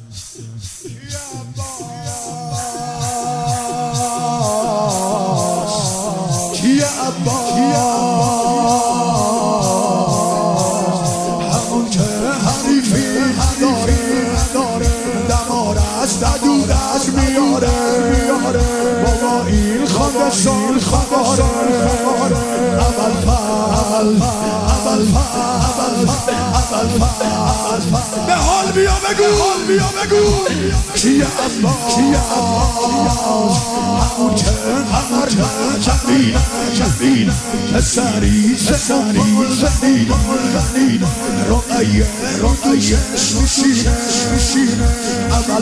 کی همون که حریفی نداره دمار از دودش میاره بابا این خودشان خباره اول به حال بیا بگو کیه همون که جمین پسری زمین رقیه میشینه اول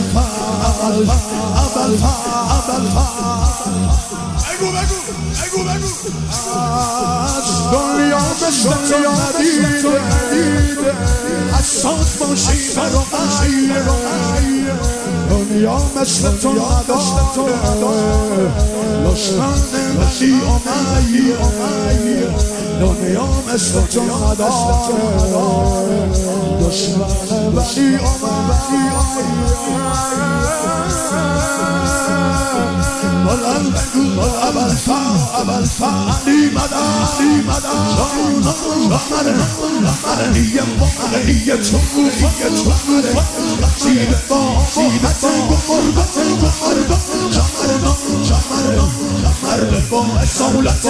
بگو از دنیا ندیده از ساز باشی دنیا مثل تو نداره لشمن ولی دنیا مثل تو نداره دشمن ولی اول فعلی مدن نیه تو سیده مرد با اصالت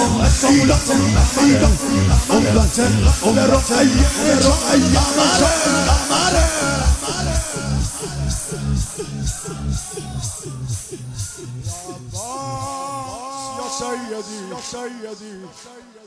یا سیدی